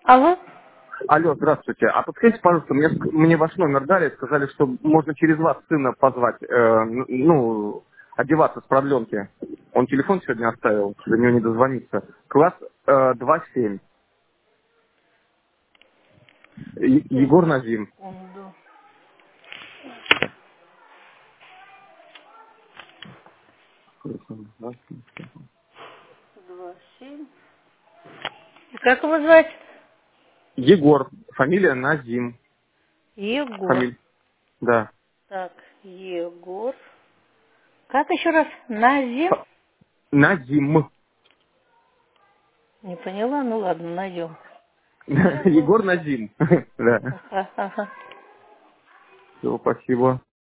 Алло? Алло, здравствуйте. А подскажите, пожалуйста, мне ваш номер дали, сказали, что можно через вас сына позвать, одеваться с продленки. Он телефон сегодня оставил, до него не дозвониться. Класс 2-7. Егор Назим. Секунду. 2-7. И как его звать? Егор, фамилия Назим. Егор. Да. Так, Егор. Как еще раз? Назим? Назим. Не поняла? Ну ладно, найдем. Егор Назим. Да. Ага, ага. Все, спасибо.